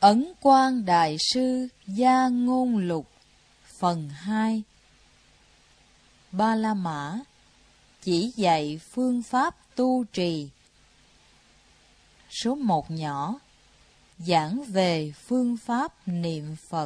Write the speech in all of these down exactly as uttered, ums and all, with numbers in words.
Ấn Quang Đại Sư Gia Ngôn Lục Phần hai. Ba La Mã chỉ dạy phương pháp tu trì. Số một nhỏ, giảng về phương pháp niệm Phật.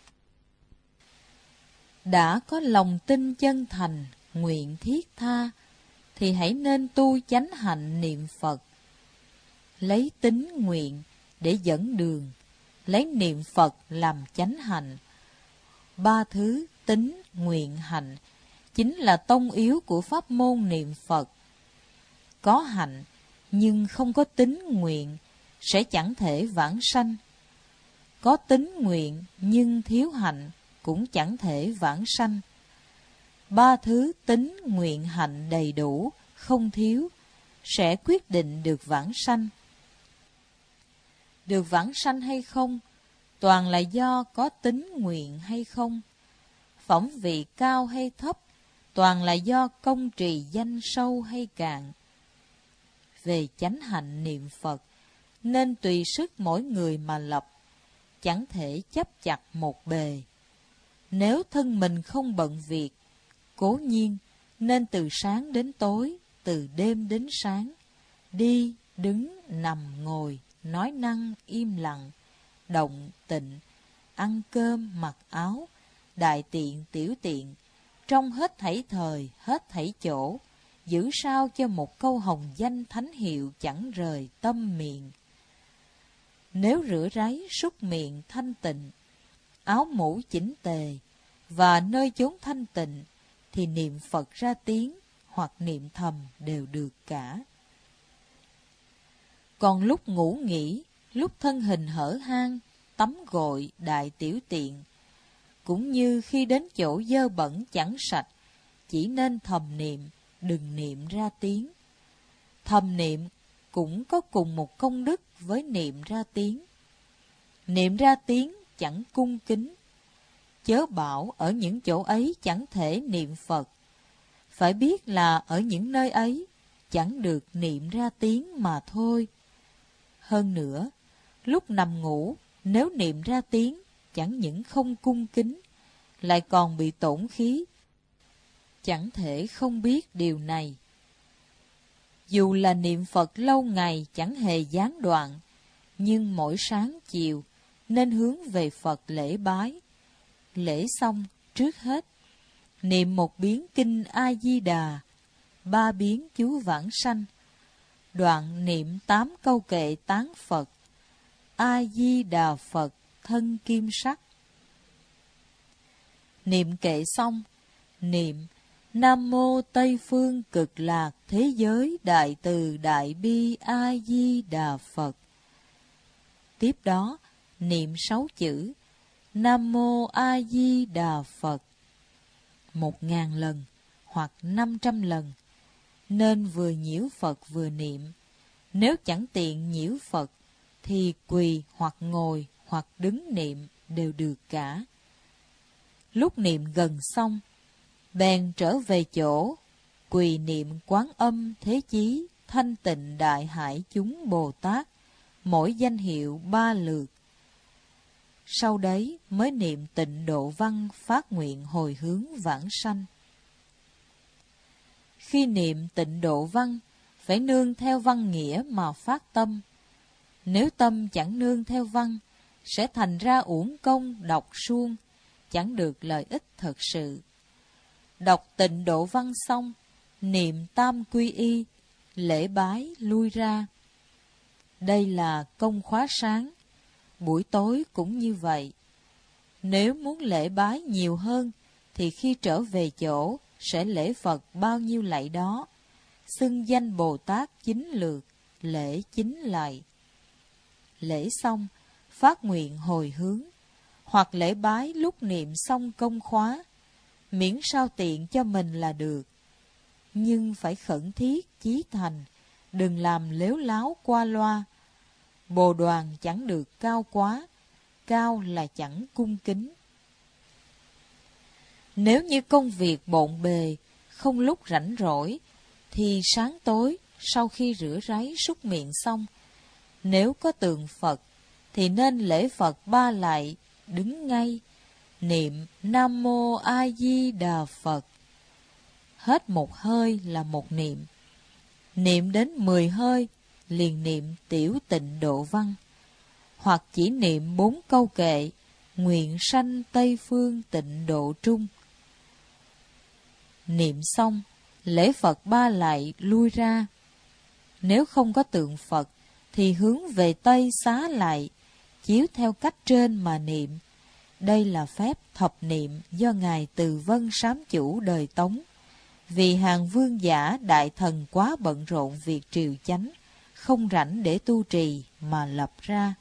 Đã có lòng tin chân thành, nguyện thiết tha, thì hãy nên tu chánh hạnh niệm Phật. Lấy tín nguyện để dẫn đường, lấy niệm Phật làm chánh hạnh. Ba thứ tín, nguyện, hạnh chính là tông yếu của pháp môn niệm Phật. Có hạnh nhưng không có tín nguyện sẽ chẳng thể vãng sanh. Có tín nguyện nhưng thiếu hạnh cũng chẳng thể vãng sanh. Ba thứ tín, nguyện, hạnh đầy đủ, không thiếu, sẽ quyết định được vãng sanh. Được vãng sanh hay không, toàn là do có tín nguyện hay không. Phẩm vị cao hay thấp, toàn là do công trì danh sâu hay cạn. Về chánh hạnh niệm Phật, nên tùy sức mỗi người mà lập, chẳng thể chấp chặt một bề. Nếu thân mình không bận việc, cố nhiên nên từ sáng đến tối, từ đêm đến sáng, đi, đứng, nằm, ngồi, nói năng, im lặng, động, tịnh, ăn cơm, mặc áo, đại tiện, tiểu tiện, trong hết thảy thời, hết thảy chỗ, giữ sao cho một câu hồng danh thánh hiệu chẳng rời tâm miệng. Nếu rửa ráy, súc miệng thanh tịnh, áo mũ chỉnh tề, và nơi chốn thanh tịnh, thì niệm Phật ra tiếng hoặc niệm thầm đều được cả. Còn lúc ngủ nghỉ, lúc thân hình hở hang, tắm gội, đại tiểu tiện, cũng như khi đến chỗ dơ bẩn chẳng sạch, chỉ nên thầm niệm, đừng niệm ra tiếng. Thầm niệm cũng có cùng một công đức với niệm ra tiếng. Niệm ra tiếng chẳng cung kính, chớ bảo ở những chỗ ấy chẳng thể niệm Phật. Phải biết là ở những nơi ấy chẳng được niệm ra tiếng mà thôi. Hơn nữa, lúc nằm ngủ, nếu niệm ra tiếng, chẳng những không cung kính, lại còn bị tổn khí. Chẳng thể không biết điều này. Dù là niệm Phật lâu ngày chẳng hề gián đoạn, nhưng mỗi sáng chiều nên hướng về Phật lễ bái. Lễ xong, trước hết, niệm một biến kinh A-di-đà, ba biến chú vãng sanh, đoạn niệm tám câu kệ tán Phật. A-di-đà Phật thân kim sắc. Niệm kệ xong, niệm Nam mô Tây phương cực lạc thế giới đại từ đại bi A-di-đà Phật. Tiếp đó, niệm sáu chữ Nam mô A-di-đà Phật một ngàn lần hoặc năm trăm lần, nên vừa nhiễu Phật vừa niệm. Nếu chẳng tiện nhiễu Phật, thì quỳ hoặc ngồi hoặc đứng niệm đều được cả. Lúc niệm gần xong, bèn trở về chỗ, quỳ niệm Quán Âm Thế Chí Thanh Tịnh Đại Hải Chúng Bồ Tát, mỗi danh hiệu ba lượt. Sau đấy mới niệm Tịnh Độ Văn phát nguyện hồi hướng vãng sanh. Khi niệm Tịnh Độ Văn, phải nương theo văn nghĩa mà phát tâm. Nếu tâm chẳng nương theo văn, sẽ thành ra uổng công đọc suông, chẳng được lợi ích thật sự. Đọc Tịnh Độ Văn xong, niệm Tam Quy Y, lễ bái lui ra. Đây là công khóa sáng, buổi tối cũng như vậy. Nếu muốn lễ bái nhiều hơn, thì khi trở về chỗ, sẽ lễ Phật bao nhiêu lạy đó, xưng danh Bồ Tát chín lượt, lễ chín lạy. Lễ xong, phát nguyện hồi hướng, hoặc lễ bái lúc niệm xong công khóa, miễn sao tiện cho mình là được. Nhưng phải khẩn thiết, chí thành, đừng làm lếu láo qua loa. Bồ đoàn chẳng được cao quá, cao là chẳng cung kính. Nếu như công việc bộn bề, không lúc rảnh rỗi, thì sáng tối, sau khi rửa ráy súc miệng xong, nếu có tượng Phật, thì nên lễ Phật ba lạy, đứng ngay, niệm Nam Mô A Di Đà Phật. Hết một hơi là một niệm. Niệm đến mười hơi, liền niệm Tiểu Tịnh Độ Văn, hoặc chỉ niệm bốn câu kệ, nguyện sanh Tây Phương Tịnh Độ Trung. Niệm xong, lễ Phật ba lạy lui ra. Nếu không có tượng Phật, thì hướng về Tây xá lại, chiếu theo cách trên mà niệm. Đây là phép thập niệm do Ngài Từ Vân Sám Chủ đời Tống, vì hàng vương giả đại thần quá bận rộn việc triều chánh, không rảnh để tu trì mà lập ra.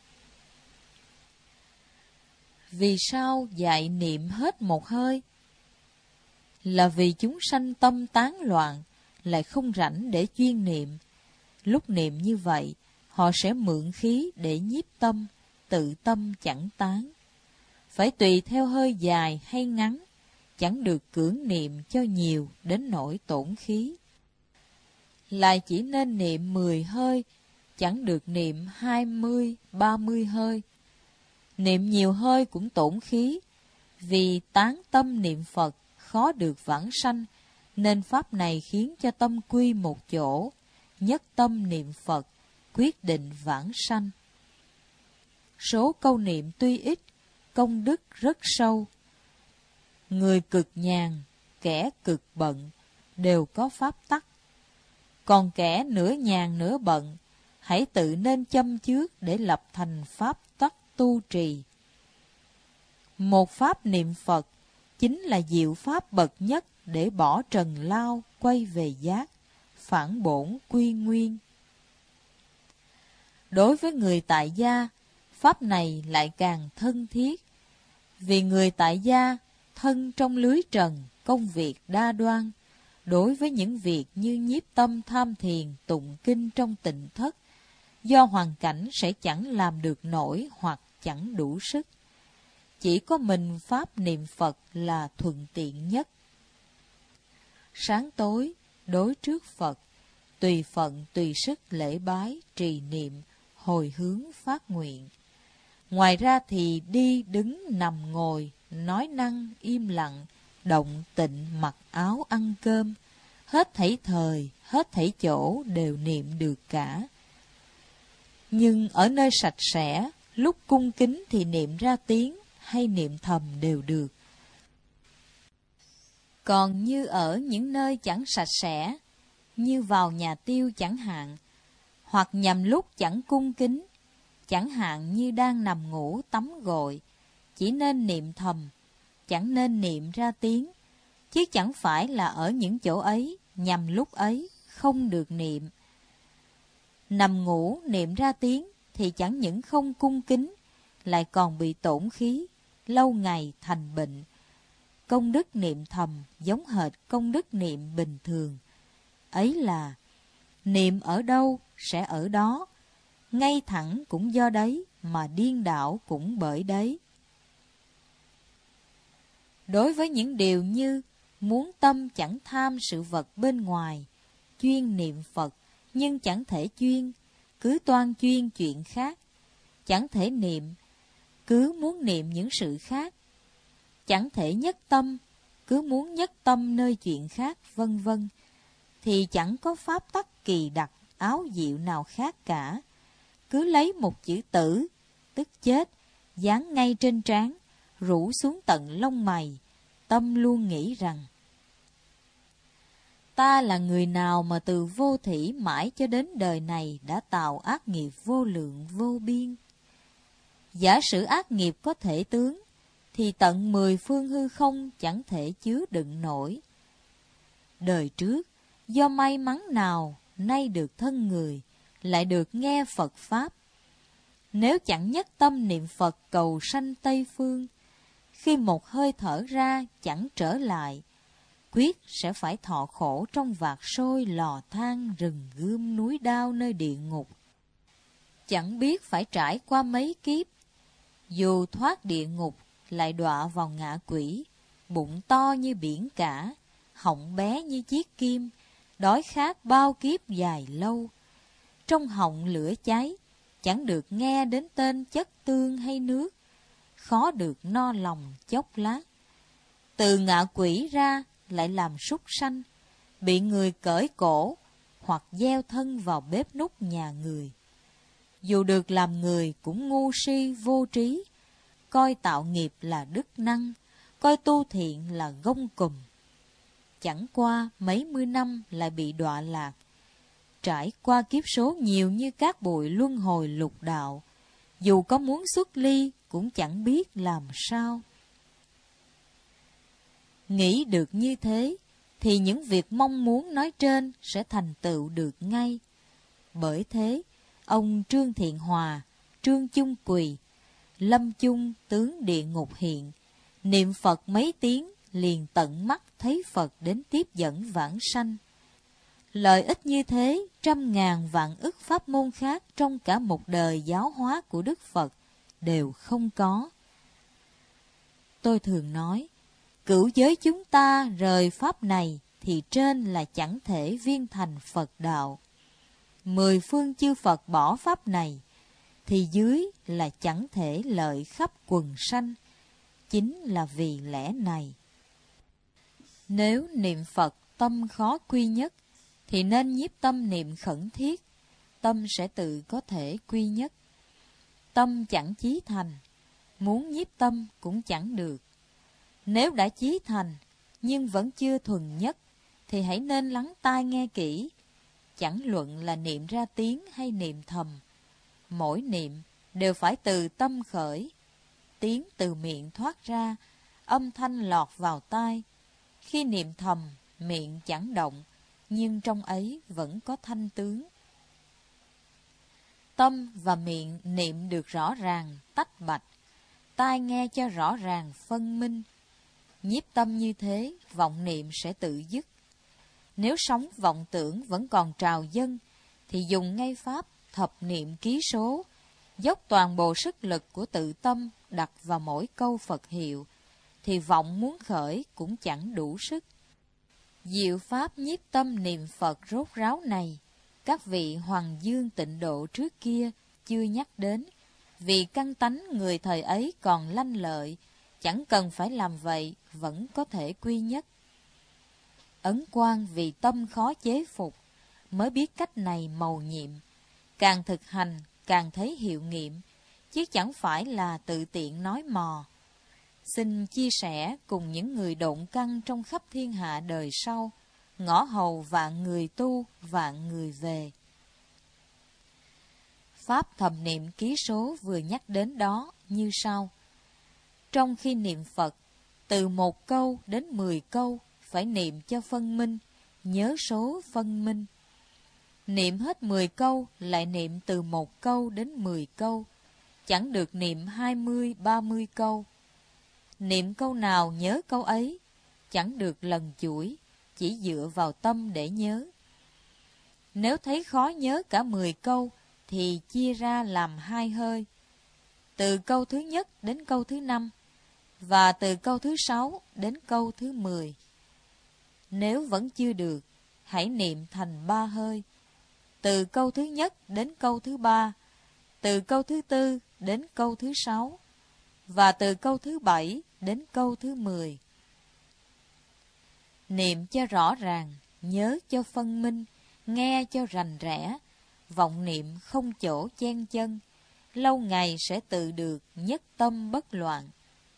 Vì sao dạy niệm hết một hơi? Là vì chúng sanh tâm tán loạn, lại không rảnh để chuyên niệm. Lúc niệm như vậy, họ sẽ mượn khí để nhiếp tâm, tự tâm chẳng tán. Phải tùy theo hơi dài hay ngắn, chẳng được cưỡng niệm cho nhiều đến nỗi tổn khí. Lại chỉ nên niệm mười hơi, chẳng được niệm hai mươi, ba mươi hơi. Niệm nhiều hơi cũng tổn khí, vì tán tâm niệm Phật khó được vãng sanh, nên pháp này khiến cho tâm quy một chỗ, nhất tâm niệm Phật, quyết định vãng sanh. Số câu niệm tuy ít, công đức rất sâu. Người cực nhàn, kẻ cực bận, đều có pháp tắc. Còn kẻ nửa nhàn nửa bận, hãy tự nên châm chước để lập thành pháp tắc tu trì. Một pháp niệm Phật chính là diệu pháp bậc nhất để bỏ trần lao, quay về giác, phản bổn quy nguyên. Đối với người tại gia, pháp này lại càng thân thiết, vì người tại gia thân trong lưới trần, công việc đa đoan. Đối với những việc như nhiếp tâm tham thiền, tụng kinh trong tịnh thất, do hoàn cảnh sẽ chẳng làm được nổi hoặc chẳng đủ sức. Chỉ có mình pháp niệm Phật là thuận tiện nhất. Sáng tối, đối trước Phật, tùy phận tùy sức lễ bái, trì niệm, hồi hướng phát nguyện. Ngoài ra thì đi đứng nằm ngồi, nói năng im lặng, động tịnh mặc áo ăn cơm, hết thảy thời, hết thảy chỗ đều niệm được cả. Nhưng ở nơi sạch sẽ, lúc cung kính thì niệm ra tiếng hay niệm thầm đều được. Còn như ở những nơi chẳng sạch sẽ, như vào nhà tiêu chẳng hạn, hoặc nhằm lúc chẳng cung kính, chẳng hạn như đang nằm ngủ tắm gội, chỉ nên niệm thầm, chẳng nên niệm ra tiếng, chứ chẳng phải là ở những chỗ ấy, nhằm lúc ấy, không được niệm. Nằm ngủ niệm ra tiếng thì chẳng những không cung kính, lại còn bị tổn khí, lâu ngày thành bệnh. Công đức niệm thầm giống hệt công đức niệm bình thường. Ấy là, niệm ở đâu sẽ ở đó, ngay thẳng cũng do đấy, mà điên đảo cũng bởi đấy. Đối với những điều như muốn tâm chẳng tham sự vật bên ngoài, chuyên niệm Phật nhưng chẳng thể chuyên, cứ toan chuyên chuyện khác, chẳng thể niệm, cứ muốn niệm những sự khác, chẳng thể nhất tâm, cứ muốn nhất tâm nơi chuyện khác, vân vân, thì chẳng có pháp tắc kỳ đặc, áo diệu nào khác cả. Cứ lấy một chữ tử, tức chết, dán ngay trên trán, rủ xuống tận lông mày, tâm luôn nghĩ rằng ta là người nào mà từ vô thỉ mãi cho đến đời này đã tạo ác nghiệp vô lượng vô biên. Giả sử ác nghiệp có thể tướng, thì tận mười phương hư không chẳng thể chứa đựng nổi. Đời trước, do may mắn nào nay được thân người, lại được nghe Phật Pháp. Nếu chẳng nhất tâm niệm Phật cầu sanh Tây Phương, khi một hơi thở ra chẳng trở lại, quyết sẽ phải thọ khổ trong vạc sôi lò than, rừng gươm núi đao nơi địa ngục. Chẳng biết phải trải qua mấy kiếp, dù thoát địa ngục lại đọa vào ngạ quỷ, bụng to như biển cả, họng bé như chiếc kim, đói khát bao kiếp dài lâu. Trong họng lửa cháy, chẳng được nghe đến tên chất tương hay nước, khó được no lòng chốc lát. Từ ngạ quỷ ra lại làm súc sanh, bị người cởi cổ hoặc gieo thân vào bếp núc nhà người. Dù được làm người cũng ngu si vô trí, coi tạo nghiệp là đức năng, coi tu thiện là gông cùm. Chẳng qua mấy mươi năm lại bị đọa lạc, trải qua kiếp số nhiều như cát bụi luân hồi lục đạo, dù có muốn xuất ly cũng chẳng biết làm sao. Nghĩ được như thế, thì những việc mong muốn nói trên sẽ thành tựu được ngay. Bởi thế, ông Trương Thiện Hòa, Trương Chung Quỳ, lâm chung tướng địa ngục hiện, niệm Phật mấy tiếng liền tận mắt thấy Phật đến tiếp dẫn vãng sanh. Lợi ích như thế, trăm ngàn vạn ức pháp môn khác trong cả một đời giáo hóa của Đức Phật đều không có. Tôi thường nói, cửu giới chúng ta rời pháp này thì trên là chẳng thể viên thành Phật đạo. Mười phương chư Phật bỏ pháp này thì dưới là chẳng thể lợi khắp quần sanh. Chính là vì lẽ này. Nếu niệm Phật tâm khó quy nhất, thì nên nhiếp tâm niệm khẩn thiết, tâm sẽ tự có thể quy nhất. Tâm chẳng chí thành, muốn nhiếp tâm cũng chẳng được. Nếu đã chí thành, nhưng vẫn chưa thuần nhất, thì hãy nên lắng tai nghe kỹ. Chẳng luận là niệm ra tiếng hay niệm thầm, mỗi niệm đều phải từ tâm khởi. Tiếng từ miệng thoát ra, âm thanh lọt vào tai. Khi niệm thầm, miệng chẳng động, nhưng trong ấy vẫn có thanh tướng. Tâm và miệng niệm được rõ ràng, tách bạch, tai nghe cho rõ ràng, phân minh. Nhiếp tâm như thế, vọng niệm sẽ tự dứt. Nếu sống vọng tưởng vẫn còn trào dâng, thì dùng ngay pháp thập niệm ký số, dốc toàn bộ sức lực của tự tâm đặt vào mỗi câu Phật hiệu, thì vọng muốn khởi cũng chẳng đủ sức. Diệu pháp nhiếp tâm niệm Phật rốt ráo này, các vị Hoàng Dương Tịnh Độ trước kia chưa nhắc đến, vì căn tánh người thời ấy còn lanh lợi, chẳng cần phải làm vậy vẫn có thể quy nhất. Ấn Quang vì tâm khó chế phục, mới biết cách này mầu nhiệm, càng thực hành càng thấy hiệu nghiệm, chứ chẳng phải là tự tiện nói mò. Xin chia sẻ cùng những người độn căn trong khắp thiên hạ đời sau, ngõ hầu vạn người tu, vạn người về. Pháp thầm niệm ký số vừa nhắc đến đó như sau. Trong khi niệm Phật, từ một câu đến mười câu phải niệm cho phân minh, nhớ số phân minh. Niệm hết mười câu lại niệm từ một câu đến mười câu, chẳng được niệm hai mươi, ba mươi câu. Niệm câu nào nhớ câu ấy, chẳng được lần chuỗi, chỉ dựa vào tâm để nhớ. Nếu thấy khó nhớ cả mười câu, thì chia ra làm hai hơi. Từ câu thứ nhất đến câu thứ năm, và từ câu thứ sáu đến câu thứ mười. Nếu vẫn chưa được, hãy niệm thành ba hơi. Từ câu thứ nhất đến câu thứ ba, từ câu thứ tư đến câu thứ sáu, và từ câu thứ bảy đến câu thứ mười. Niệm cho rõ ràng, nhớ cho phân minh, nghe cho rành rẽ, vọng niệm không chỗ chen chân, lâu ngày sẽ tự được nhất tâm bất loạn.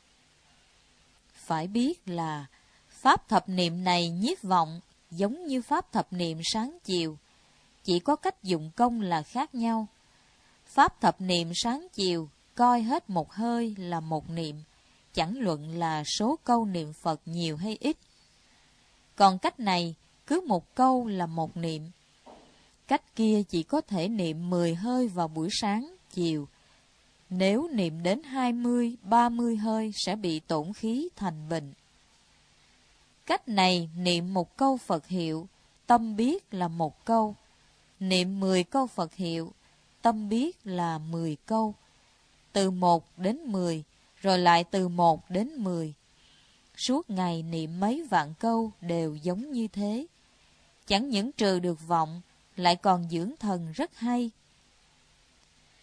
Phải biết là pháp thập niệm này nhiếp vọng giống như pháp thập niệm sáng chiều, chỉ có cách dụng công là khác nhau. Pháp thập niệm sáng chiều coi hết một hơi là một niệm, chẳng luận là số câu niệm Phật nhiều hay ít. Còn cách này cứ một câu là một niệm. Cách kia chỉ có thể niệm mười hơi vào buổi sáng, chiều. Nếu niệm đến hai mươi, ba mươi hơi sẽ bị tổn khí thành bệnh. Cách này niệm một câu Phật hiệu, tâm biết là một câu. Niệm mười câu Phật hiệu, tâm biết là mười câu. Từ một đến mười, rồi lại từ một đến mười. Suốt ngày niệm mấy vạn câu đều giống như thế. Chẳng những trừ được vọng, lại còn dưỡng thần rất hay.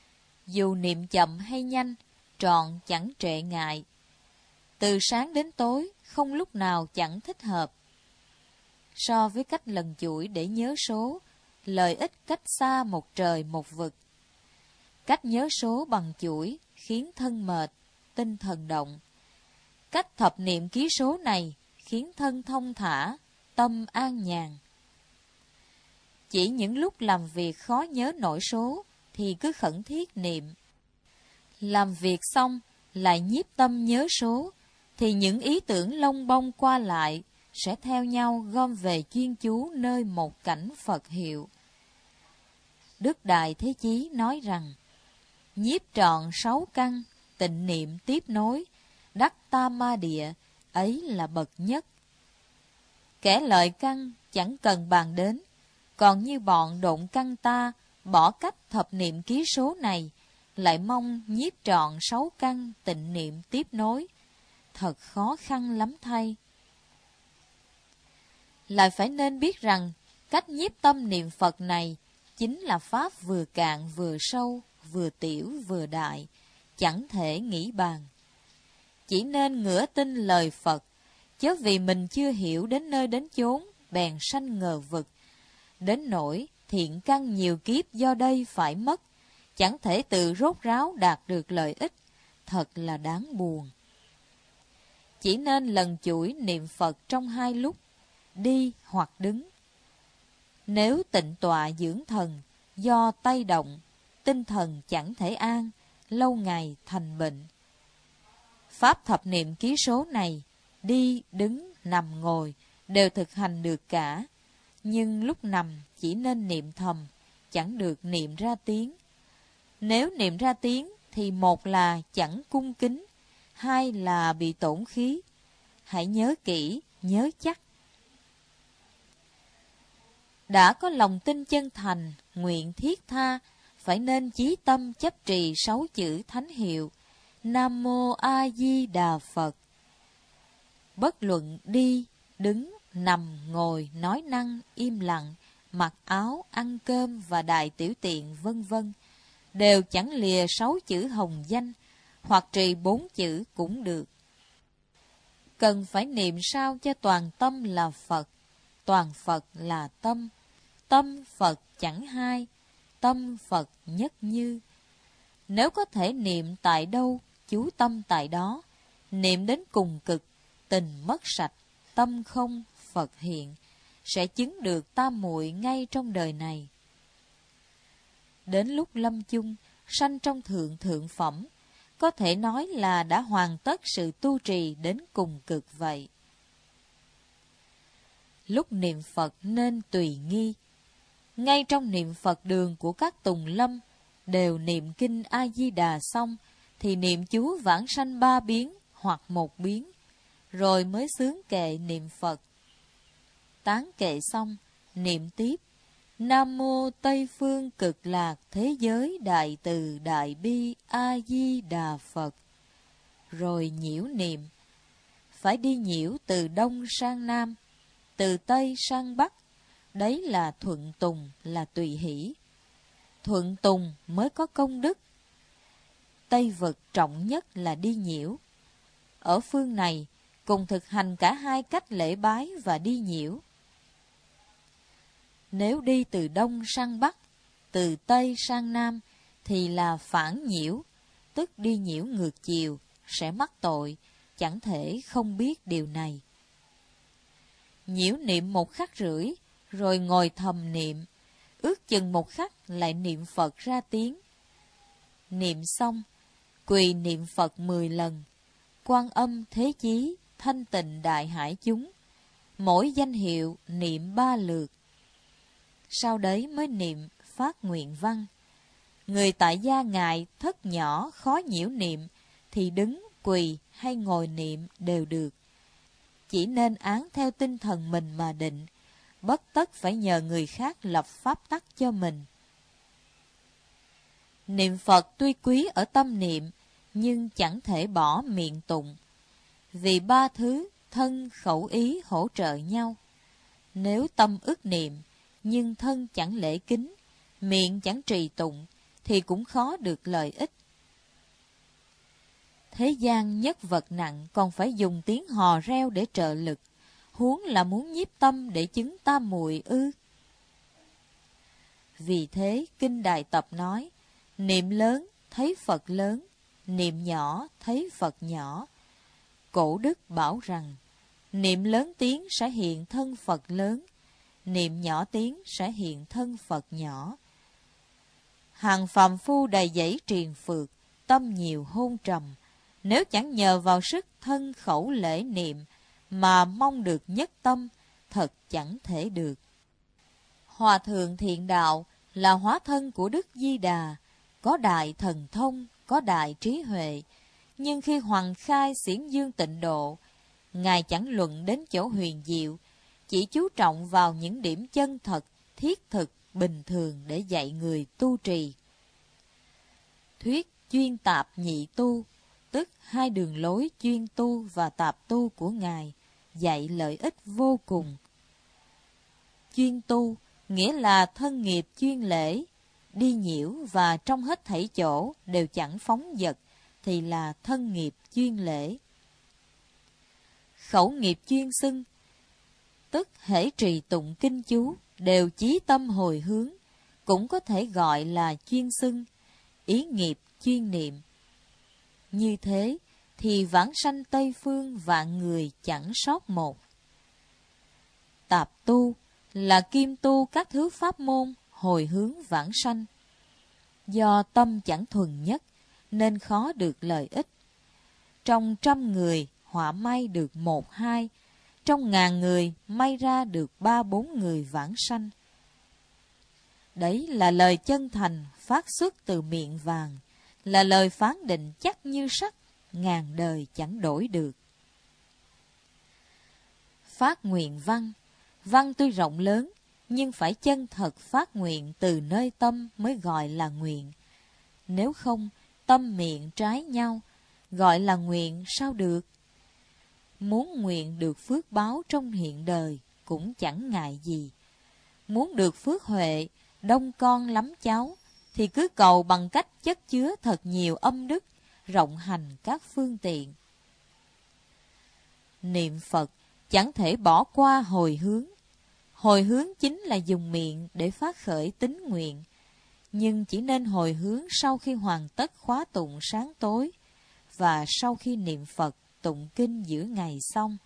Dù niệm chậm hay nhanh, trọn chẳng trệ ngại. Từ sáng đến tối, không lúc nào chẳng thích hợp. So với cách lần chuỗi để nhớ số, lợi ích cách xa một trời một vực. Cách nhớ số bằng chuỗi khiến thân mệt, tinh thần động. Cách thập niệm ký số này khiến thân thông thả, tâm an nhàn. Chỉ những lúc làm việc khó nhớ nổi số thì cứ khẩn thiết niệm. Làm việc xong lại nhiếp tâm nhớ số thì những ý tưởng lông bông qua lại sẽ theo nhau gom về chuyên chú nơi một cảnh Phật hiệu. Đức Đại Thế Chí nói rằng, nhiếp trọn sáu căn, tịnh niệm tiếp nối, đắc tam ma địa, ấy là bậc nhất. Kẻ lợi căn chẳng cần bàn đến, còn như bọn độn căn ta, bỏ cách thập niệm ký số này, lại mong nhiếp trọn sáu căn, tịnh niệm tiếp nối, thật khó khăn lắm thay. Lại phải nên biết rằng, cách nhiếp tâm niệm Phật này, chính là pháp vừa cạn vừa sâu, vừa tiểu vừa đại, chẳng thể nghĩ bàn. Chỉ nên ngửa tin lời Phật, chớ vì mình chưa hiểu đến nơi đến chốn, bèn sanh ngờ vực. Đến nỗi thiện căn nhiều kiếp do đây phải mất, chẳng thể tự rốt ráo đạt được lợi ích, thật là đáng buồn. Chỉ nên lần chuỗi niệm Phật trong hai lúc, đi hoặc đứng. Nếu tịnh tọa dưỡng thần, do tay động, tinh thần chẳng thể an, lâu ngày thành bệnh. Pháp thập niệm ký số này, đi, đứng, nằm, ngồi, đều thực hành được cả. Nhưng lúc nằm chỉ nên niệm thầm, chẳng được niệm ra tiếng. Nếu niệm ra tiếng thì một là chẳng cung kính, hai là bị tổn khí. Hãy nhớ kỹ, nhớ chắc. Đã có lòng tin chân thành, nguyện thiết tha, phải nên chí tâm chấp trì sáu chữ thánh hiệu, Nam Mô A Di Đà Phật. Bất luận đi, đứng, nằm, ngồi, nói năng, im lặng, mặc áo, ăn cơm và đại tiểu tiện vân vân, đều chẳng lìa sáu chữ hồng danh, hoặc trì bốn chữ cũng được. Cần phải niệm sao cho toàn tâm là Phật, toàn Phật là tâm, tâm Phật chẳng hai, tâm Phật nhất như. Nếu có thể niệm tại đâu, chú tâm tại đó, niệm đến cùng cực, tình mất sạch, tâm không, Phật hiện, sẽ chứng được tam muội ngay trong đời này. Đến lúc lâm chung, sanh trong thượng thượng phẩm, có thể nói là đã hoàn tất sự tu trì đến cùng cực vậy. Lúc niệm Phật nên tùy nghi. Ngay trong niệm Phật đường của các tùng lâm, đều niệm kinh A-di-đà xong, thì niệm chú vãng sanh ba biến hoặc một biến, rồi mới xướng kệ niệm Phật. Tán kệ xong, niệm tiếp, Nam Mô Tây Phương Cực Lạc Thế Giới Đại Từ Đại Bi A-di-đà Phật. Rồi nhiễu niệm. Phải đi nhiễu từ Đông sang Nam, từ Tây sang Bắc. Đấy là thuận tùng, là tùy hỷ. Thuận tùng mới có công đức. Tây vực trọng nhất là đi nhiễu. Ở phương này, cùng thực hành cả hai cách lễ bái và đi nhiễu. Nếu đi từ Đông sang Bắc, từ Tây sang Nam, thì là phản nhiễu, tức đi nhiễu ngược chiều, sẽ mắc tội, chẳng thể không biết điều này. Nhiễu niệm một khắc rưỡi, rồi ngồi thầm niệm, ước chừng một khắc lại niệm Phật ra tiếng. Niệm xong, quỳ niệm Phật mười lần, Quan Âm Thế Chí, Thanh Tịnh Đại Hải chúng, mỗi danh hiệu niệm ba lượt. Sau đấy mới niệm phát nguyện văn. Người tại gia ngại thất nhỏ khó nhiễu niệm, thì đứng, quỳ hay ngồi niệm đều được. Chỉ nên án theo tinh thần mình mà định, bất tất phải nhờ người khác lập pháp tắc cho mình. Niệm Phật tuy quý ở tâm niệm, nhưng chẳng thể bỏ miệng tụng. Vì ba thứ thân khẩu ý hỗ trợ nhau. Nếu tâm ức niệm, nhưng thân chẳng lễ kính, miệng chẳng trì tụng, thì cũng khó được lợi ích. Thế gian nhất vật nặng còn phải dùng tiếng hò reo để trợ lực, huống là muốn nhiếp tâm để chứng tam muội ư. Vì thế Kinh Đại Tập nói, niệm lớn thấy Phật lớn, niệm nhỏ thấy Phật nhỏ. Cổ đức bảo rằng, niệm lớn tiếng sẽ hiện thân Phật lớn, niệm nhỏ tiếng sẽ hiện thân Phật nhỏ. Hàng phàm phu đầy dẫy triền phượt, tâm nhiều hôn trầm, nếu chẳng nhờ vào sức thân khẩu lễ niệm, mà mong được nhất tâm, thật chẳng thể được. Hòa thượng Thiện Đạo là hóa thân của Đức Di Đà, có đại thần thông, có đại trí huệ, nhưng khi Hoàng Khai xiển dương tịnh độ, Ngài chẳng luận đến chỗ huyền diệu, chỉ chú trọng vào những điểm chân thật, thiết thực, bình thường để dạy người tu trì. Thuyết chuyên tạp nhị tu, tức hai đường lối chuyên tu và tạp tu của Ngài, dạy lợi ích vô cùng. Chuyên tu nghĩa là thân nghiệp chuyên lễ, đi nhiễu và trong hết thảy chỗ đều chẳng phóng dật, thì là thân nghiệp chuyên lễ. Khẩu nghiệp chuyên xưng, tức hễ trì tụng kinh chú, đều chí tâm hồi hướng, cũng có thể gọi là chuyên xưng, ý nghiệp chuyên niệm. Như thế thì vãng sanh Tây Phương vạn người chẳng sót một. Tạp tu là kim tu các thứ pháp môn hồi hướng vãng sanh. Do tâm chẳng thuần nhất nên khó được lợi ích. Trong trăm người họa may được một hai, trong ngàn người may ra được ba bốn người vãng sanh. Đấy là lời chân thành phát xuất từ miệng vàng, là lời phán định chắc như sắt, ngàn đời chẳng đổi được. Phát nguyện văn, văn tuy rộng lớn, nhưng phải chân thật phát nguyện từ nơi tâm mới gọi là nguyện. Nếu không, tâm miệng trái nhau, gọi là nguyện sao được? Muốn nguyện được phước báo trong hiện đời cũng chẳng ngại gì. Muốn được phước huệ, đông con lắm cháu, thì cứ cầu bằng cách chất chứa thật nhiều âm đức, rộng hành các phương tiện. Niệm Phật chẳng thể bỏ qua hồi hướng. Hồi hướng chính là dùng miệng để phát khởi tín nguyện, nhưng chỉ nên hồi hướng sau khi hoàn tất khóa tụng sáng tối và sau khi niệm Phật tụng kinh giữa ngày xong.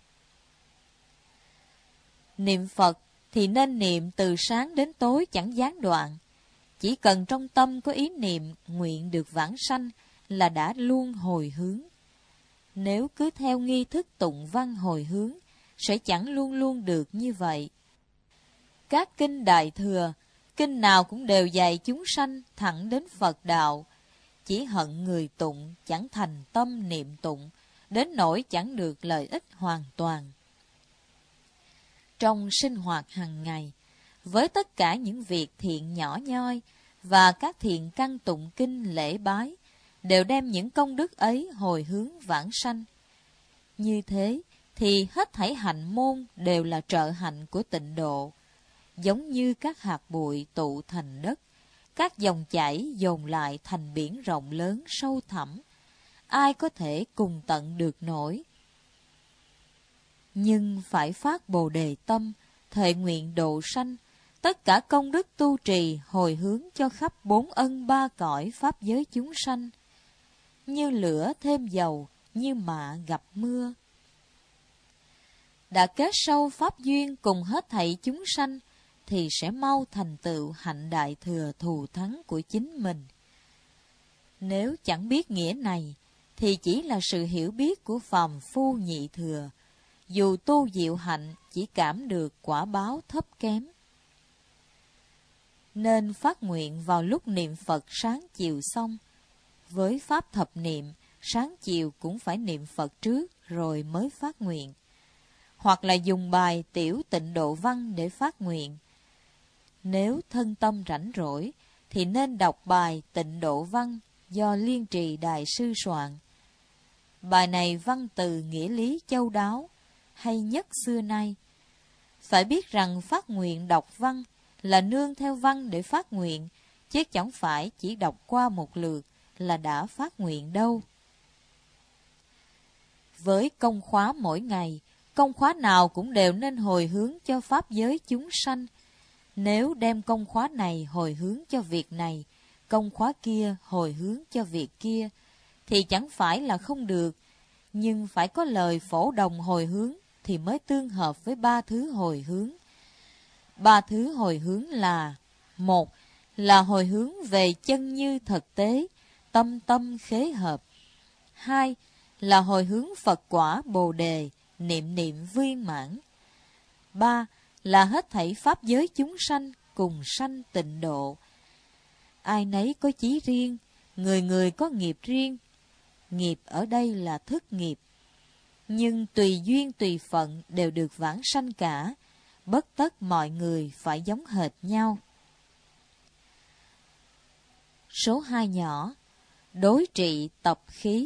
Niệm Phật thì nên niệm từ sáng đến tối chẳng gián đoạn. Chỉ cần trong tâm có ý niệm nguyện được vãng sanh là đã luôn hồi hướng. Nếu cứ theo nghi thức tụng văn hồi hướng, sẽ chẳng luôn luôn được như vậy. Các kinh Đại Thừa, kinh nào cũng đều dạy chúng sanh thẳng đến Phật đạo. Chỉ hận người tụng chẳng thành tâm niệm tụng, đến nỗi chẳng được lợi ích hoàn toàn. Trong sinh hoạt hàng ngày, với tất cả những việc thiện nhỏ nhoi và các thiện căn tụng kinh lễ bái, đều đem những công đức ấy hồi hướng vãng sanh. Như thế thì hết thảy hạnh môn đều là trợ hạnh của tịnh độ, giống như các hạt bụi tụ thành đất, các dòng chảy dồn lại thành biển rộng lớn sâu thẳm, ai có thể cùng tận được nổi. Nhưng phải phát Bồ Đề tâm, thệ nguyện độ sanh, tất cả công đức tu trì hồi hướng cho khắp bốn ân ba cõi pháp giới chúng sanh, như lửa thêm dầu, như mạ gặp mưa. Đã kết sâu pháp duyên cùng hết thảy chúng sanh, thì sẽ mau thành tựu hạnh đại thừa thù thắng của chính mình. Nếu chẳng biết nghĩa này, thì chỉ là sự hiểu biết của phàm phu nhị thừa, dù tu diệu hạnh chỉ cảm được quả báo thấp kém. Nên phát nguyện vào lúc niệm Phật sáng chiều xong. Với pháp thập niệm, sáng chiều cũng phải niệm Phật trước rồi mới phát nguyện. Hoặc là dùng bài tiểu tịnh độ văn để phát nguyện. Nếu thân tâm rảnh rỗi, thì nên đọc bài tịnh độ văn do Liên Trì Đại Sư soạn. Bài này văn từ nghĩa lý châu đáo, hay nhất xưa nay. Phải biết rằng phát nguyện đọc văn là nương theo văn để phát nguyện, chứ chẳng phải chỉ đọc qua một lượt là đã phát nguyện đâu. Với công khóa mỗi ngày, công khóa nào cũng đều nên hồi hướng cho pháp giới chúng sanh. Nếu đem công khóa này hồi hướng cho việc này, công khóa kia hồi hướng cho việc kia, thì chẳng phải là không được, nhưng phải có lời phổ đồng hồi hướng thì mới tương hợp với ba thứ hồi hướng. Ba thứ hồi hướng là: một là hồi hướng về chân như thực tế, tâm tâm khế hợp. Hai là hồi hướng Phật quả Bồ đề, niệm niệm viên mãn. Ba là hết thảy pháp giới chúng sanh cùng sanh tịnh độ. Ai nấy có chí riêng, người người có nghiệp riêng. Nghiệp ở đây là thức nghiệp, nhưng tùy duyên tùy phận đều được vãng sanh cả, bất tất mọi người phải giống hệt nhau. Số hai nhỏ, đối trị tập khí.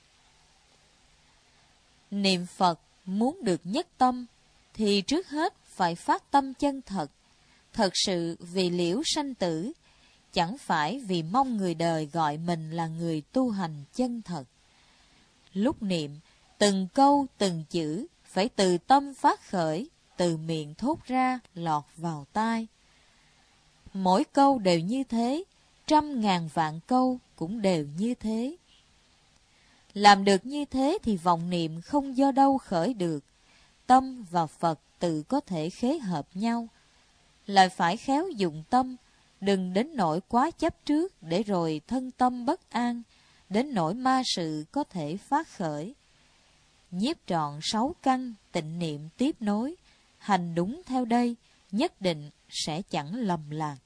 Niệm Phật muốn được nhất tâm, thì trước hết phải phát tâm chân thật, thật sự vì liễu sanh tử, chẳng phải vì mong người đời gọi mình là người tu hành chân thật. Lúc niệm, từng câu từng chữ phải từ tâm phát khởi, từ miệng thốt ra lọt vào tai. Mỗi câu đều như thế, trăm ngàn vạn câu cũng đều như thế. Làm được như thế thì vọng niệm không do đâu khởi được. Tâm và Phật tự có thể khế hợp nhau. Lại phải khéo dụng tâm, đừng đến nỗi quá chấp trước để rồi thân tâm bất an, đến nỗi ma sự có thể phát khởi. Nhiếp trọn sáu căn, tịnh niệm tiếp nối, hành đúng theo đây, nhất định sẽ chẳng lầm lạc.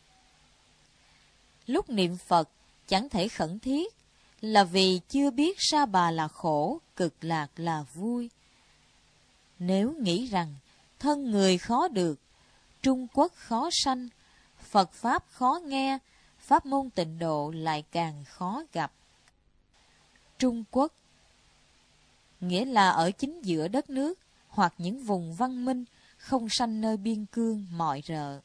Lúc niệm Phật chẳng thể khẩn thiết, là vì chưa biết sa bà là khổ, cực lạc là vui. Nếu nghĩ rằng thân người khó được, Trung Quốc khó sanh, Phật Pháp khó nghe, pháp môn tịnh độ lại càng khó gặp. Trung Quốc nghĩa là ở chính giữa đất nước, hoặc những vùng văn minh, không sanh nơi biên cương mọi rợ.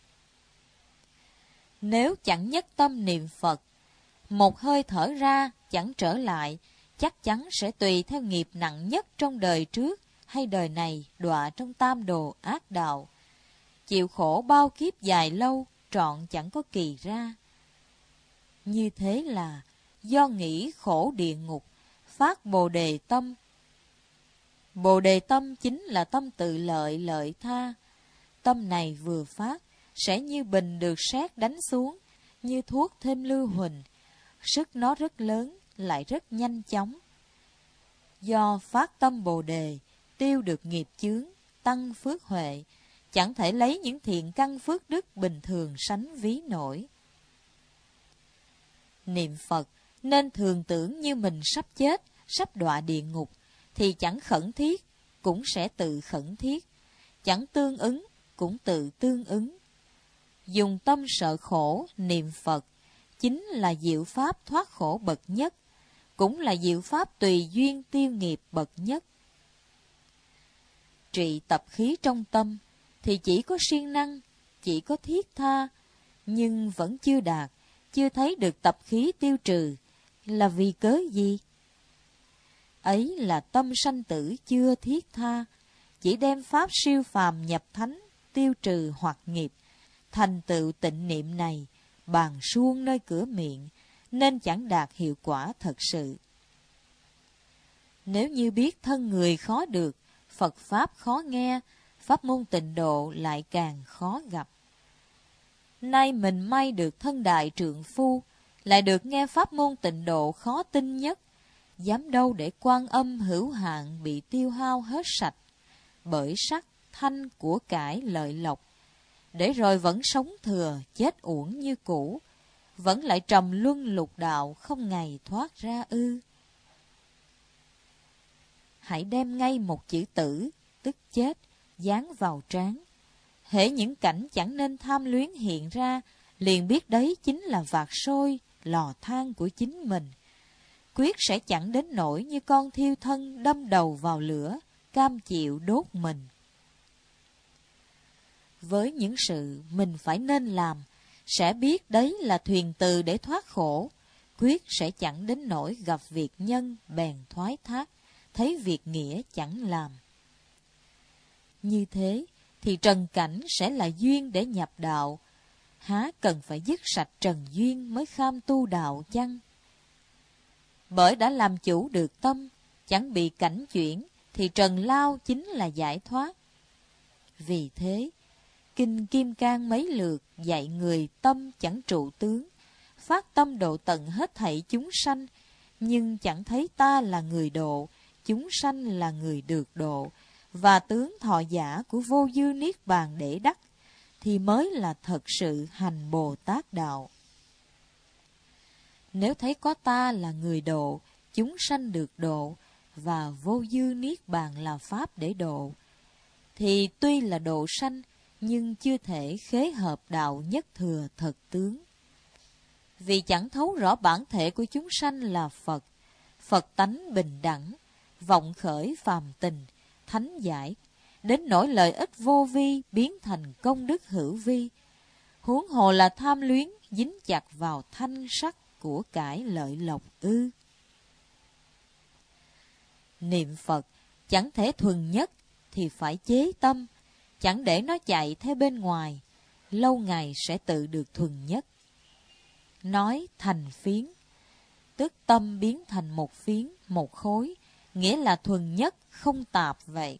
Nếu chẳng nhất tâm niệm Phật, một hơi thở ra chẳng trở lại, chắc chắn sẽ tùy theo nghiệp nặng nhất trong đời trước hay đời này đọa trong tam đồ ác đạo. Chịu khổ bao kiếp dài lâu, trọn chẳng có kỳ ra. Như thế là do nghĩ khổ địa ngục, phát Bồ đề tâm. Bồ đề tâm chính là tâm tự lợi lợi tha. Tâm này vừa phát, sẽ như bình được sét đánh xuống, như thuốc thêm lưu huỳnh. Sức nó rất lớn, lại rất nhanh chóng. Do phát tâm Bồ đề, tiêu được nghiệp chướng, tăng phước huệ, chẳng thể lấy những thiện căn phước đức bình thường sánh ví nổi. Niệm Phật nên thường tưởng như mình sắp chết, sắp đọa địa ngục, thì chẳng khẩn thiết, cũng sẽ tự khẩn thiết, chẳng tương ứng, cũng tự tương ứng. Dùng tâm sợ khổ, niệm Phật, chính là diệu pháp thoát khổ bậc nhất, cũng là diệu pháp tùy duyên tiêu nghiệp bậc nhất. Trị tập khí trong tâm, thì chỉ có siêng năng, chỉ có thiết tha, nhưng vẫn chưa đạt, chưa thấy được tập khí tiêu trừ, là vì cớ gì? Ấy là tâm sanh tử chưa thiết tha, chỉ đem pháp siêu phàm nhập thánh, tiêu trừ hoặc nghiệp, thành tựu tịnh niệm này, bàn suông nơi cửa miệng, nên chẳng đạt hiệu quả thật sự. Nếu như biết thân người khó được, Phật Pháp khó nghe, pháp môn tịnh độ lại càng khó gặp. Nay mình may được thân đại trượng phu, lại được nghe pháp môn tịnh độ khó tin nhất, dám đâu để Quan Âm hữu hạn bị tiêu hao hết sạch, bởi sắc, thanh, của cải, lợi lộc, để rồi vẫn sống thừa, chết uổng như cũ, vẫn lại trầm luân lục đạo, không ngày thoát ra ư. Hãy đem ngay một chữ tử, tức chết, dán vào trán. Hễ những cảnh chẳng nên tham luyến hiện ra, liền biết đấy chính là vạc sôi, lò than của chính mình. Quyết sẽ chẳng đến nỗi như con thiêu thân đâm đầu vào lửa, cam chịu đốt mình. Với những sự mình phải nên làm, sẽ biết đấy là thuyền từ để thoát khổ, quyết sẽ chẳng đến nỗi gặp việc nhân bèn thoái thác, thấy việc nghĩa chẳng làm. Như thế thì trần cảnh sẽ là duyên để nhập đạo, há cần phải dứt sạch trần duyên mới kham tu đạo chăng? Bởi đã làm chủ được tâm, chẳng bị cảnh chuyển, thì trần lao chính là giải thoát. Vì thế, Kinh Kim Cang mấy lượt dạy người tâm chẳng trụ tướng, phát tâm độ tận hết thảy chúng sanh, nhưng chẳng thấy ta là người độ, chúng sanh là người được độ, và tướng thọ giả của vô dư niết bàn để đắc, thì mới là thật sự hành Bồ Tát đạo. Nếu thấy có ta là người độ, chúng sanh được độ, và vô dư niết bàn là pháp để độ, thì tuy là độ sanh, nhưng chưa thể khế hợp đạo nhất thừa thật tướng. Vì chẳng thấu rõ bản thể của chúng sanh là Phật, Phật tánh bình đẳng, vọng khởi phàm tình, thánh giải, đến nỗi lợi ích vô vi biến thành công đức hữu vi, huống hồ là tham luyến dính chặt vào thanh sắc của cải lợi lộc ư. Niệm Phật chẳng thể thuần nhất thì phải chế tâm, chẳng để nó chạy theo bên ngoài, lâu ngày sẽ tự được thuần nhất. Nói thành phiến, tức tâm biến thành một phiến, một khối, nghĩa là thuần nhất, không tạp vậy.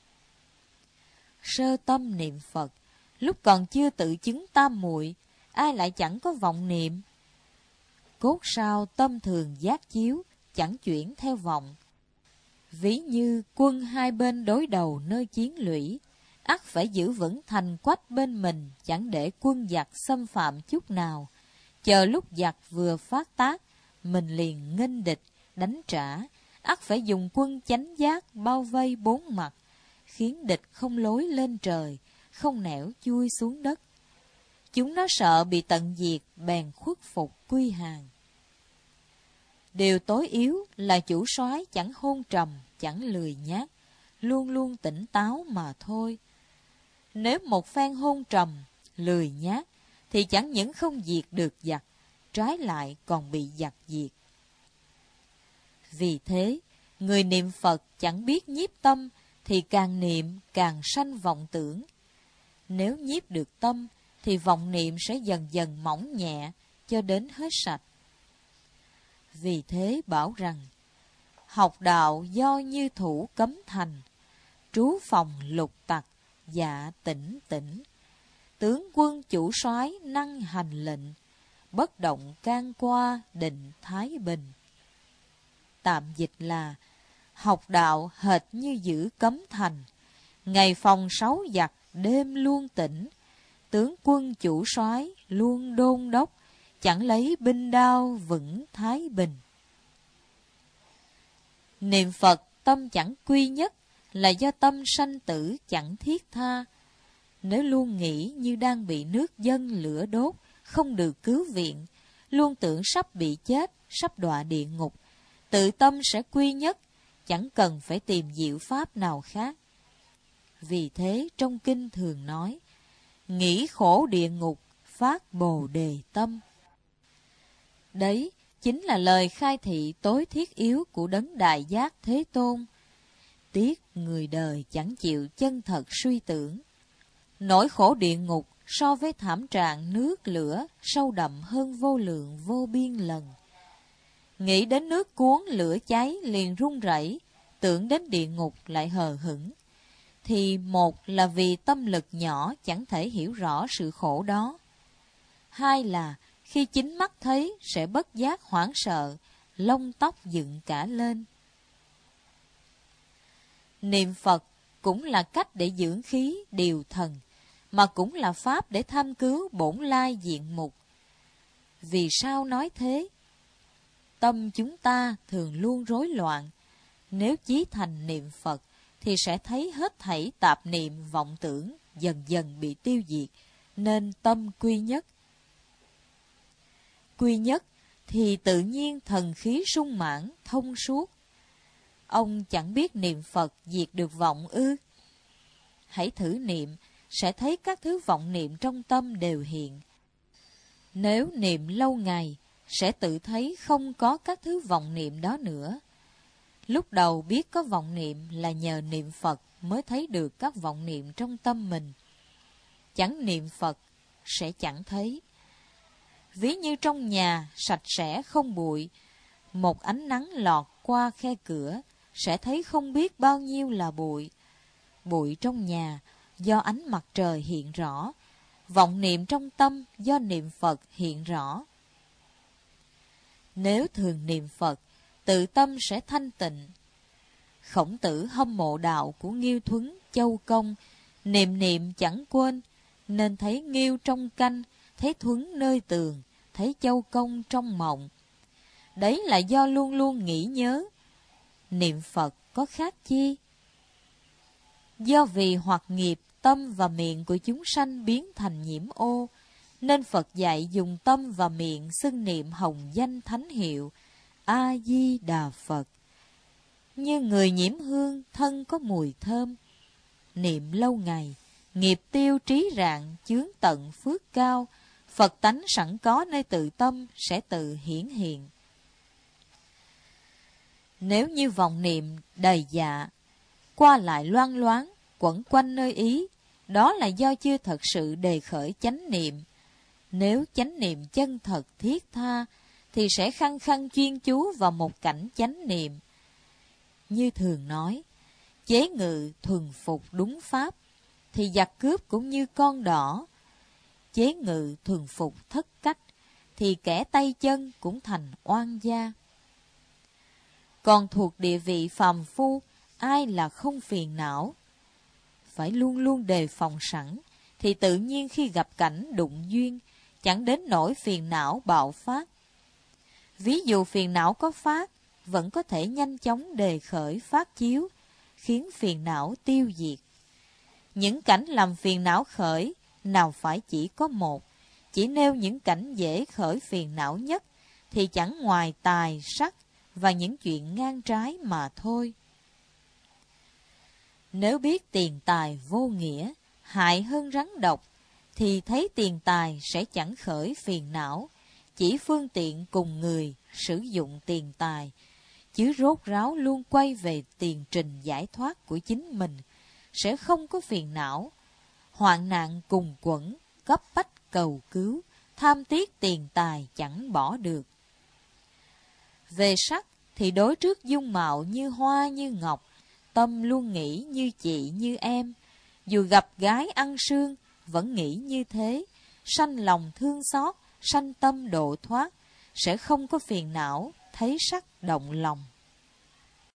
Sơ tâm niệm Phật, lúc còn chưa tự chứng tam muội, ai lại chẳng có vọng niệm. Cốt sao tâm thường giác chiếu, chẳng chuyển theo vọng. Ví như quân hai bên đối đầu nơi chiến lũy, ắt phải giữ vững thành quách bên mình, chẳng để quân giặc xâm phạm chút nào. Chờ lúc giặc vừa phát tác, mình liền nghênh địch, đánh trả, ắt phải dùng quân chánh giác bao vây bốn mặt, khiến địch không lối lên trời, không nẻo chui xuống đất. Chúng nó sợ bị tận diệt, bèn khuất phục quy hàng. Điều tối yếu là chủ soái chẳng hôn trầm, chẳng lười nhác, luôn luôn tỉnh táo mà thôi. Nếu một phen hôn trầm, lười nhác, thì chẳng những không diệt được giặc, trái lại còn bị giặc diệt. Vì thế, người niệm Phật chẳng biết nhiếp tâm, thì càng niệm càng sanh vọng tưởng. Nếu nhiếp được tâm, thì vọng niệm sẽ dần dần mỏng nhẹ, cho đến hết sạch. Vì thế bảo rằng, học đạo do như thủ cấm thành, trú phòng lục tặc, dạ tỉnh tỉnh. Tướng quân chủ soái năng hành lệnh, bất động can qua định thái bình. Tạm dịch là, học đạo hệt như giữ cấm thành, ngày phòng sáu giặc đêm luôn tỉnh. Tướng quân chủ soái luôn đôn đốc, chẳng lấy binh đao vững thái bình. Niệm Phật tâm chẳng quy nhất, là do tâm sanh tử chẳng thiết tha. Nếu luôn nghĩ như đang bị nước dân lửa đốt, không được cứu viện, luôn tưởng sắp bị chết, sắp đọa địa ngục, tự tâm sẽ quy nhất, chẳng cần phải tìm diệu pháp nào khác. Vì thế trong kinh thường nói, nghĩ khổ địa ngục, phát bồ đề tâm. Đấy chính là lời khai thị tối thiết yếu của đấng Đại Giác Thế Tôn. Tiếc người đời chẳng chịu chân thật suy tưởng. Nỗi khổ địa ngục so với thảm trạng nước lửa sâu đậm hơn vô lượng vô biên lần. Nghĩ đến nước cuốn lửa cháy liền run rẩy, tưởng đến địa ngục lại hờ hững. Thì một là vì tâm lực nhỏ chẳng thể hiểu rõ sự khổ đó. Hai là khi chính mắt thấy sẽ bất giác hoảng sợ, lông tóc dựng cả lên. Niệm Phật cũng là cách để dưỡng khí, điều thần, mà cũng là pháp để tham cứu bổn lai diện mục. Vì sao nói thế? Tâm chúng ta thường luôn rối loạn. Nếu chí thành niệm Phật, thì sẽ thấy hết thảy tạp niệm vọng tưởng dần dần bị tiêu diệt, nên tâm quy nhất. Quy nhất thì tự nhiên thần khí sung mãn, thông suốt. Ông chẳng biết niệm Phật diệt được vọng ư? Hãy thử niệm, sẽ thấy các thứ vọng niệm trong tâm đều hiện. Nếu niệm lâu ngày, sẽ tự thấy không có các thứ vọng niệm đó nữa. Lúc đầu biết có vọng niệm là nhờ niệm Phật mới thấy được các vọng niệm trong tâm mình. Chẳng niệm Phật sẽ chẳng thấy. Ví như trong nhà sạch sẽ không bụi, một ánh nắng lọt qua khe cửa sẽ thấy không biết bao nhiêu là bụi. Bụi trong nhà do ánh mặt trời hiện rõ, vọng niệm trong tâm do niệm Phật hiện rõ. Nếu thường niệm Phật, tự tâm sẽ thanh tịnh. Khổng Tử hâm mộ đạo của Nghiêu Thuấn, Châu Công, niệm niệm chẳng quên, nên thấy Nghiêu trong canh, thấy Thuấn nơi tường, thấy Châu Công trong mộng. Đấy là do luôn luôn nghĩ nhớ. Niệm Phật có khác chi? Do vì hoặc nghiệp, tâm và miệng của chúng sanh biến thành nhiễm ô, nên Phật dạy dùng tâm và miệng xưng niệm hồng danh thánh hiệu A-di-đà Phật. Như người nhiễm hương, thân có mùi thơm. Niệm lâu ngày, nghiệp tiêu trí rạng, chướng tận phước cao, Phật tánh sẵn có nơi tự tâm sẽ tự hiển hiện. Nếu như vọng niệm đầy dạ, qua lại loan loáng, quẩn quanh nơi ý, đó là do chưa thật sự đề khởi chánh niệm. Nếu chánh niệm chân thật thiết tha, thì sẽ khăng khăng chuyên chú vào một cảnh chánh niệm. Như thường nói, chế ngự thuần phục đúng pháp, thì giặc cướp cũng như con đỏ. Chế ngự thuần phục thất cách, thì kẻ tay chân cũng thành oan gia. Còn thuộc địa vị phàm phu, ai là không phiền não? Phải luôn luôn đề phòng sẵn, thì tự nhiên khi gặp cảnh đụng duyên, chẳng đến nỗi phiền não bạo phát. Ví dụ phiền não có phát, vẫn có thể nhanh chóng đề khởi phát chiếu, khiến phiền não tiêu diệt. Những cảnh làm phiền não khởi, nào phải chỉ có một, chỉ nêu những cảnh dễ khởi phiền não nhất, thì chẳng ngoài tài, sắc và những chuyện ngang trái mà thôi. Nếu biết tiền tài vô nghĩa, hại hơn rắn độc, thì thấy tiền tài sẽ chẳng khởi phiền não, chỉ phương tiện cùng người sử dụng tiền tài, chứ rốt ráo luôn quay về tiền trình giải thoát của chính mình, sẽ không có phiền não. Hoạn nạn cùng quẩn, cấp bách cầu cứu, tham tiếc tiền tài chẳng bỏ được. Về sắc thì đối trước dung mạo như hoa như ngọc, tâm luôn nghĩ như chị như em. Dù gặp gái ăn sương, vẫn nghĩ như thế, sanh lòng thương xót, sanh tâm độ thoát, sẽ không có phiền não, thấy sắc động lòng.